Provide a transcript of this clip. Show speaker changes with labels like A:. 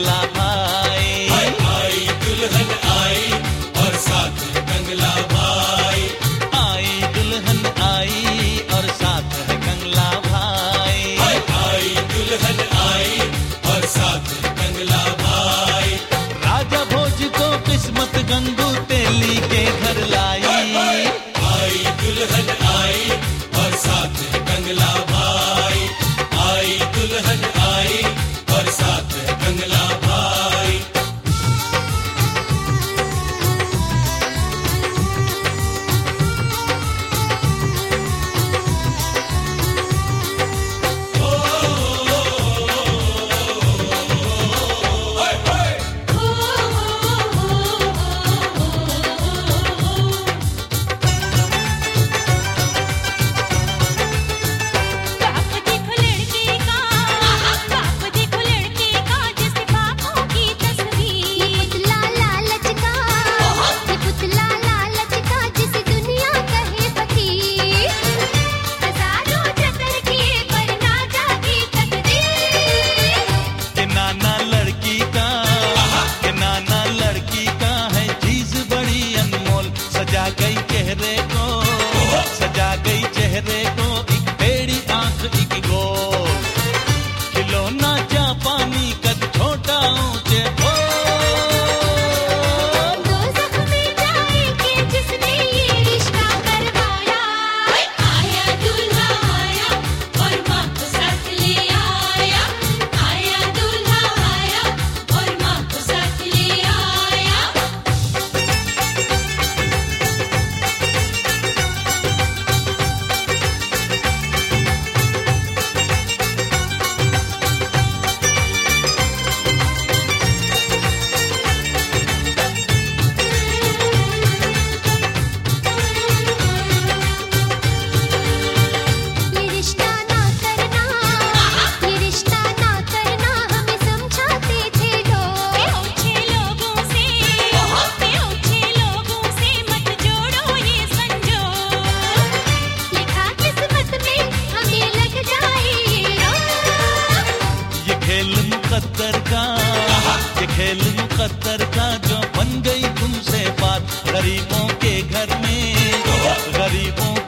A: कंगला भाई।
B: आई दुल्हन आई और साथ है कंगला भाई।
A: आई दुल्हन आई और साथ है कंगला भाई।
B: आई दुल्हन आई और साथ है कंगला भाई।
A: राजा भोज को किस्मत गंगू तेली के घर लाई।
B: आई दुल्हन आई और साथ है कंगला भाई। आई दुल्हन आई और साथ है कंगला भाई।
A: सजा गई चेहरे को एक टेढ़ी आंख एक गोल खिलौना जापानी कद छोटा ऊंचे
C: दो जख्म जाएंगे जिसने ये रिश्ता करवाया। आया दूल्हा आया और माँ को साथ ले आया। आया दूल्हा आया और माँ को साथ ले आया।
A: ये खेल मुकद्दर का जो बन गई तुमसे बात। गरीबों के घर में गरीबों